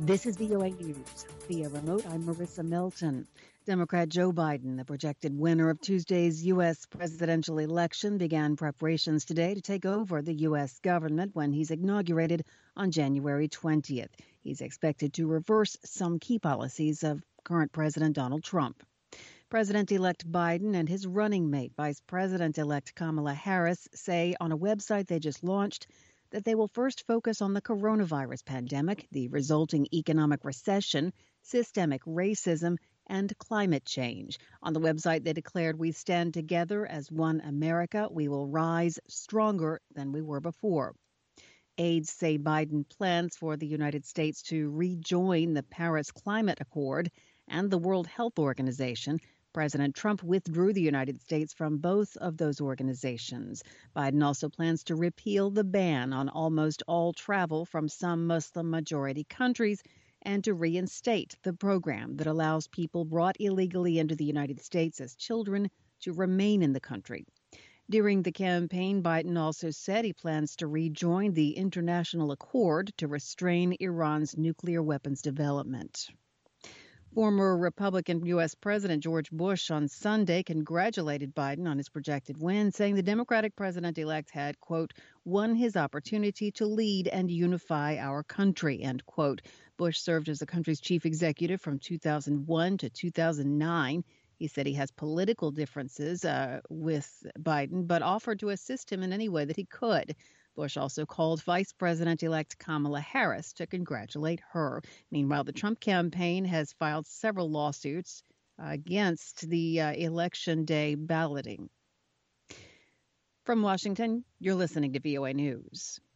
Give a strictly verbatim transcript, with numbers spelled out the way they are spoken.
This is V O A News. Via remote, I'm Marissa Milton. Democrat Joe Biden, the projected winner of Tuesday's U S presidential election, began preparations today to take over the U S government when he's inaugurated on January twentieth. He's expected to reverse some key policies of current President Donald Trump. President-elect Biden and his running mate, Vice President-elect Kamala Harris, say on a website they just launched that they will first focus on the coronavirus pandemic, the resulting economic recession, systemic racism, and climate change. On the website, they declared, "We stand together as one America. We will rise stronger than we were before." Aides say Biden plans for the United States to rejoin the Paris Climate Accord and the World Health Organization. President Trump withdrew the United States from both of those organizations. Biden also plans to repeal the ban on almost all travel from some Muslim-majority countries and to reinstate the program that allows people brought illegally into the United States as children to remain in the country. During the campaign, Biden also said he plans to rejoin the international accord to restrain Iran's nuclear weapons development. Former Republican U S. President George Bush on Sunday congratulated Biden on his projected win, saying the Democratic president-elect had, quote, won his opportunity to lead and unify our country, end quote. Bush served as the country's chief executive from two thousand one to two thousand nine. He said he has political differences uh, with Biden, but offered to assist him in any way that he could. Bush also called Vice President-elect Kamala Harris to congratulate her. Meanwhile, the Trump campaign has filed several lawsuits uh, against the uh, Election Day balloting. From Washington, you're listening to V O A News.